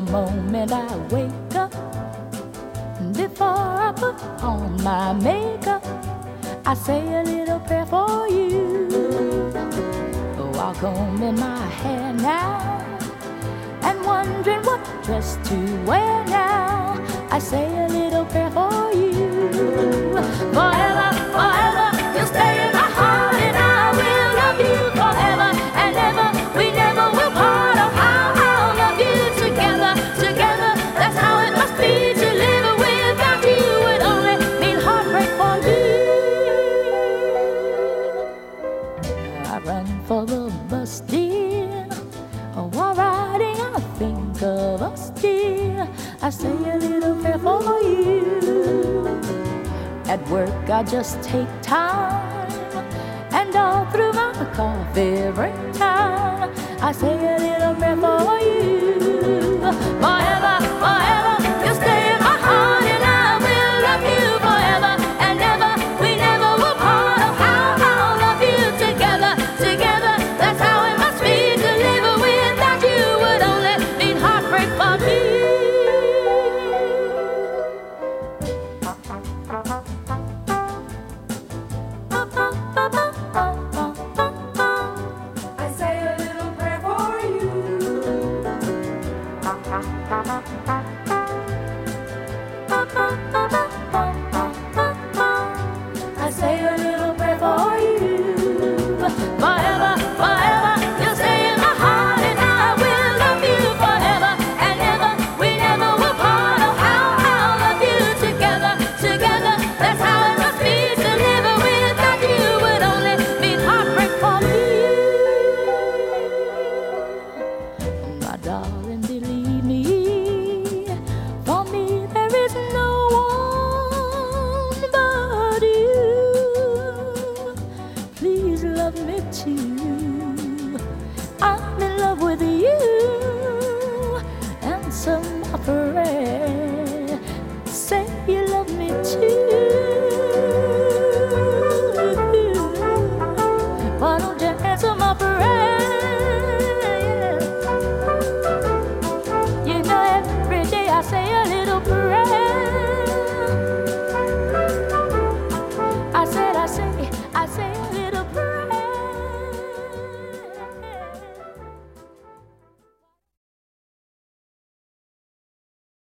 moment I wake up, before I put on my makeup, I say a little prayer for you. While combing my hair now and wondering what dress to wear now, I say a little prayer for you. Forever, forever, you'll stay in my heart, and I will love you forever and ever. We never will part. Oh, how I'll love you together, together. That's how it must be to live without you. Would only mean heartbreak for me. I run for the bus, dear. While riding, I think of us, dear. I say a little prayer for you. At work, I just take time, and all through my coffee break time, I say a little prayer for you. Forever, forever, you'll stay in my heart, and I will love you forever and ever. We never will part. Oh, how I'll love you together, together. That's how it must be to live without you. Would only mean heartbreak for me. I say a little prayer for you. I say a little prayer for you. Forever, forever, you'll stay in my heart, and I will love you forever and ever. We never will part. Oh, how I'll love you together, together. That's how it must be to live without you. Would only mean heartbreak for me. My darling,